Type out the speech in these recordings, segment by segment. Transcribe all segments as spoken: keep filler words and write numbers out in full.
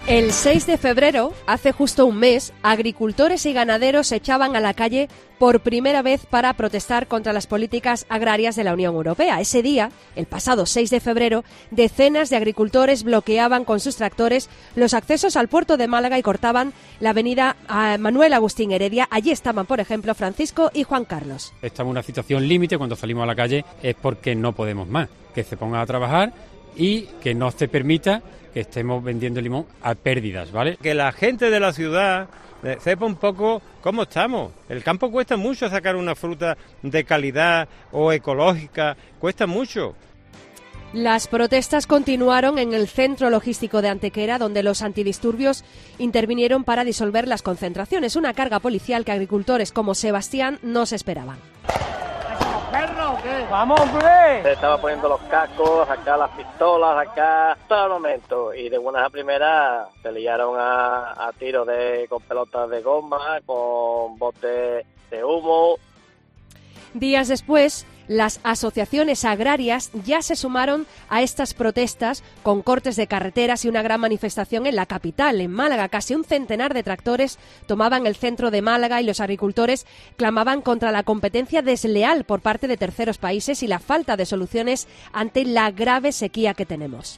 El seis de febrero, hace justo un mes, agricultores y ganaderos se echaban a la calle por primera vez para protestar contra las políticas agrarias de la Unión Europea. Ese día, el pasado seis de febrero, decenas de agricultores bloqueaban con sus tractores los accesos al puerto de Málaga y cortaban la avenida Manuel Agustín Heredia. Allí estaban, por ejemplo, Francisco y Juan Carlos. Estamos en una situación límite. Cuando salimos a la calle es porque no podemos más. Que se pongan a trabajar y que no se permita que estemos vendiendo limón a pérdidas, ¿vale? Que la gente de la ciudad sepa un poco cómo estamos. El campo cuesta mucho sacar una fruta de calidad o ecológica, cuesta mucho. Las protestas continuaron en el centro logístico de Antequera, donde los antidisturbios intervinieron para disolver las concentraciones, una carga policial que agricultores como Sebastián no se esperaban. ¿Perro o qué? ¡Vamos, hombre! Se estaba poniendo los cascos, acá las pistolas, acá todo el momento. Y de buenas a primeras se liaron a, a tiros de, con pelotas de goma, con botes de humo. Días después, las asociaciones agrarias ya se sumaron a estas protestas con cortes de carreteras y una gran manifestación en la capital, en Málaga. Casi un centenar de tractores tomaban el centro de Málaga y los agricultores clamaban contra la competencia desleal por parte de terceros países y la falta de soluciones ante la grave sequía que tenemos.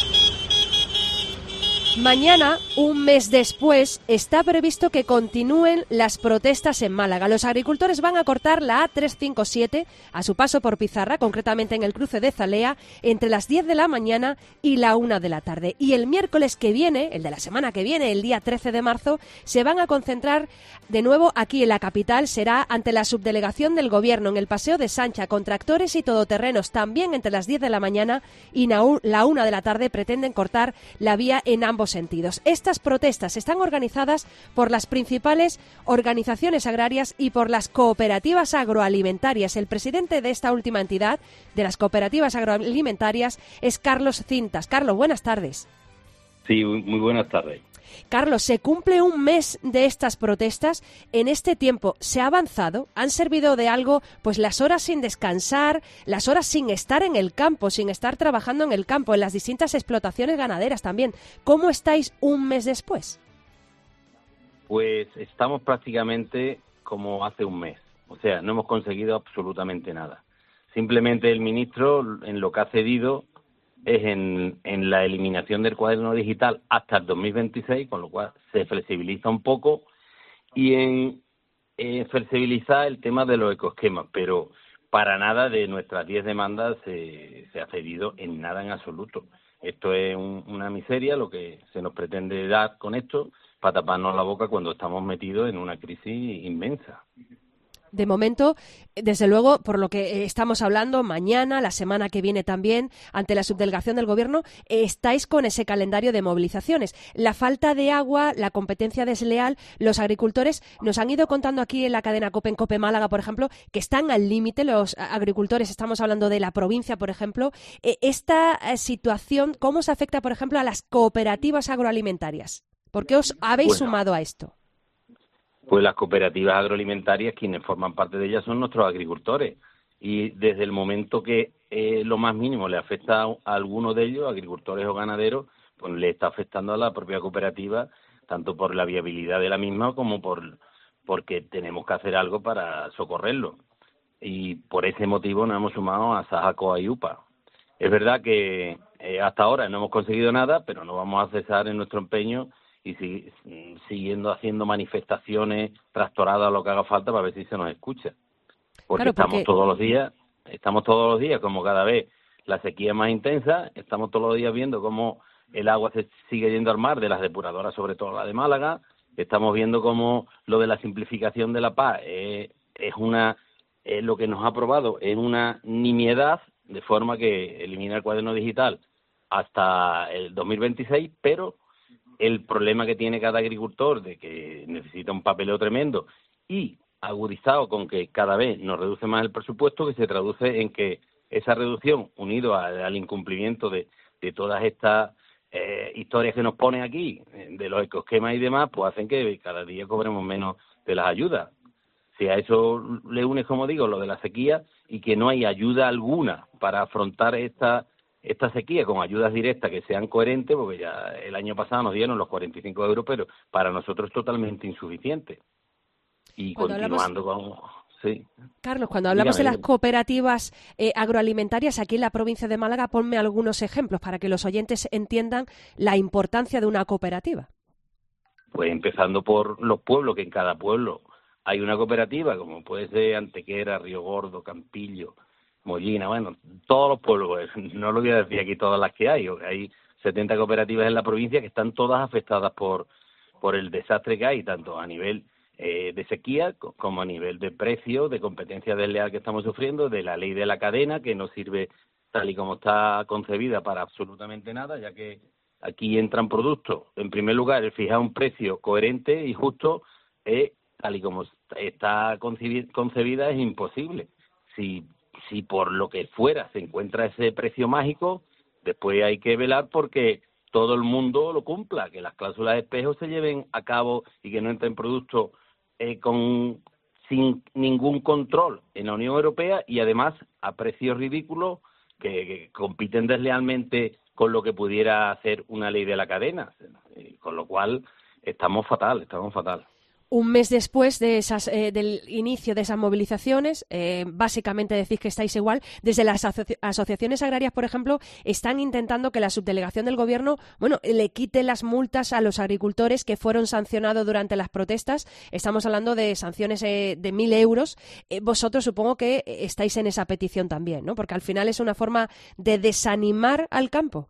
Mañana, un mes después, está previsto que continúen las protestas en Málaga. Los agricultores van a cortar la A trescientos cincuenta y siete a su paso por Pizarra, concretamente en el cruce de Zalea, entre las diez de la mañana y la una de la tarde. Y el miércoles que viene, el de la semana que viene, el día trece de marzo, se van a concentrar de nuevo aquí en la capital. Será ante la subdelegación del Gobierno en el Paseo de Sancha, con tractores y todoterrenos. También entre las diez de la mañana y la una de la tarde pretenden cortar la vía en ambos sentidos. Estas protestas están organizadas por las principales organizaciones agrarias y por las cooperativas agroalimentarias. El presidente de esta última entidad, de las cooperativas agroalimentarias, es Carlos Cintas. Carlos, buenas tardes. Sí, muy buenas tardes. Carlos, se cumple un mes de estas protestas. En este tiempo, ¿se ha avanzado? ¿Han servido de algo pues las horas sin descansar, las horas sin estar en el campo, sin estar trabajando en el campo, en las distintas explotaciones ganaderas también? ¿Cómo estáis un mes después? Pues estamos prácticamente como hace un mes. O sea, no hemos conseguido absolutamente nada. Simplemente el ministro, en lo que ha cedido, es en, en la eliminación del cuaderno digital hasta el dos mil veintiséis, con lo cual se flexibiliza un poco, y en eh, flexibilizar el tema de los ecoesquemas, pero para nada de nuestras diez demandas se, se ha cedido en nada en absoluto. Esto es un, una miseria lo que se nos pretende dar con esto para taparnos la boca cuando estamos metidos en una crisis inmensa. De momento, desde luego, por lo que estamos hablando, mañana, la semana que viene también, ante la subdelegación del Gobierno, estáis con ese calendario de movilizaciones. La falta de agua, la competencia desleal, los agricultores nos han ido contando aquí en la cadena COPE, en COPE Málaga, por ejemplo, que están al límite los agricultores. Estamos hablando de la provincia, por ejemplo. Esta situación, ¿cómo se afecta, por ejemplo, a las cooperativas agroalimentarias? ¿Por qué os habéis bueno. sumado a esto? Pues las cooperativas agroalimentarias, quienes forman parte de ellas son nuestros agricultores, y desde el momento que eh, lo más mínimo le afecta a alguno de ellos, agricultores o ganaderos, pues le está afectando a la propia cooperativa, tanto por la viabilidad de la misma como por porque tenemos que hacer algo para socorrerlo. Y por ese motivo nos hemos sumado a Sajaco y UPA. Es verdad que eh, hasta ahora no hemos conseguido nada, pero no vamos a cesar en nuestro empeño y si, siguiendo haciendo manifestaciones, tractoradas, lo que haga falta, para ver si se nos escucha. Porque, claro, porque estamos todos los días, estamos todos los días, como cada vez la sequía es más intensa, estamos todos los días viendo cómo el agua se sigue yendo al mar, de las depuradoras, sobre todo la de Málaga, estamos viendo cómo lo de la simplificación de la P A C es, es una es lo que nos ha aprobado en una nimiedad, de forma que elimina el cuaderno digital hasta el dos mil veintiséis, pero el problema que tiene cada agricultor de que necesita un papeleo tremendo y agudizado con que cada vez nos reduce más el presupuesto, que se traduce en que esa reducción, unido al, al incumplimiento de, de todas estas eh, historias que nos ponen aquí, de los ecoesquemas y demás, pues hacen que cada día cobremos menos de las ayudas. Si a eso le unes, como digo, lo de la sequía y que no hay ayuda alguna para afrontar esta esta sequía con ayudas directas que sean coherentes, porque ya el año pasado nos dieron los cuarenta y cinco euros, pero para nosotros es totalmente insuficiente. Y Cuando continuando hablamos... con... Sí. Carlos, cuando hablamos Dígame, de las dígame. cooperativas eh, agroalimentarias aquí en la provincia de Málaga, ponme algunos ejemplos para que los oyentes entiendan la importancia de una cooperativa. Pues empezando por los pueblos, que en cada pueblo hay una cooperativa, como puede ser Antequera, Río Gordo, Campillo, Mollina, bueno, todos los pueblos, pues, no lo voy a decir aquí todas las que hay, hay setenta cooperativas en la provincia que están todas afectadas por, por el desastre que hay, tanto a nivel eh, de sequía como a nivel de precio, de competencia desleal que estamos sufriendo, de la ley de la cadena, que no sirve tal y como está concebida para absolutamente nada, ya que aquí entran productos. En primer lugar, el fijar un precio coherente y justo, eh, tal y como está concebida, es imposible. Si, si por lo que fuera se encuentra ese precio mágico, después hay que velar porque todo el mundo lo cumpla, que las cláusulas de espejo se lleven a cabo y que no entren productos eh, con sin ningún control en la Unión Europea y además a precios ridículos que, que compiten deslealmente con lo que pudiera hacer una ley de la cadena, con lo cual estamos fatal, estamos fatal. Un mes después de esas, eh, del inicio de esas movilizaciones, eh, básicamente decís que estáis igual. Desde las asoci- asociaciones agrarias, por ejemplo, están intentando que la subdelegación del Gobierno, bueno, le quite las multas a los agricultores que fueron sancionados durante las protestas. Estamos hablando de sanciones eh, de mil euros. Eh, vosotros supongo que estáis en esa petición también, ¿no? Porque al final es una forma de desanimar al campo.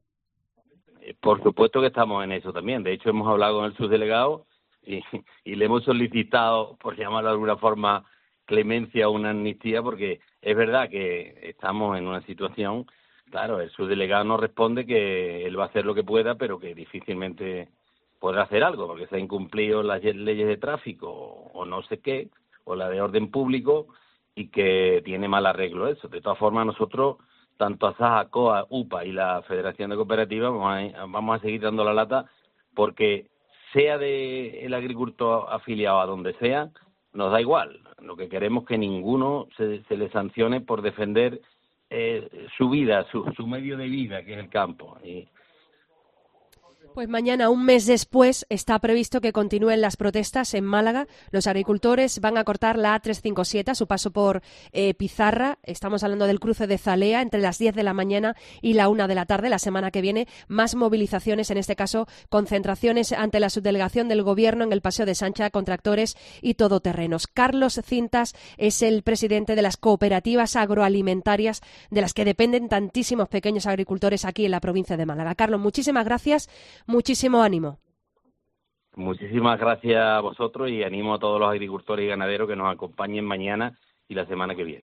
Por supuesto que estamos en eso también. De hecho, hemos hablado con el subdelegado y, y le hemos solicitado, por llamarlo de alguna forma, clemencia o una amnistía, porque es verdad que estamos en una situación, claro, el subdelegado nos responde que él va a hacer lo que pueda, pero que difícilmente podrá hacer algo, porque se han incumplido las leyes de tráfico o, o no sé qué, o la de orden público, y que tiene mal arreglo eso. De todas formas, nosotros, tanto ASAJA, COA, UPA y la Federación de Cooperativas, vamos a, vamos a seguir dando la lata, porque sea de el agricultor afiliado a donde sea, nos da igual. Lo que queremos es que ninguno se, se le sancione por defender eh, su vida, su, su medio de vida, que es el campo. Y, Pues mañana, un mes después, está previsto que continúen las protestas en Málaga. Los agricultores van a cortar la A trescientos cincuenta y siete a su paso por eh, Pizarra. Estamos hablando del cruce de Zalea entre las diez de la mañana y la una de la tarde. La semana que viene, más movilizaciones, en este caso concentraciones ante la subdelegación del Gobierno en el Paseo de Sancha con tractores y todoterrenos. Carlos Cintas es el presidente de las cooperativas agroalimentarias de las que dependen tantísimos pequeños agricultores aquí en la provincia de Málaga. Carlos, muchísimas gracias. Muchísimo ánimo. Muchísimas gracias a vosotros y animo a todos los agricultores y ganaderos que nos acompañen mañana y la semana que viene.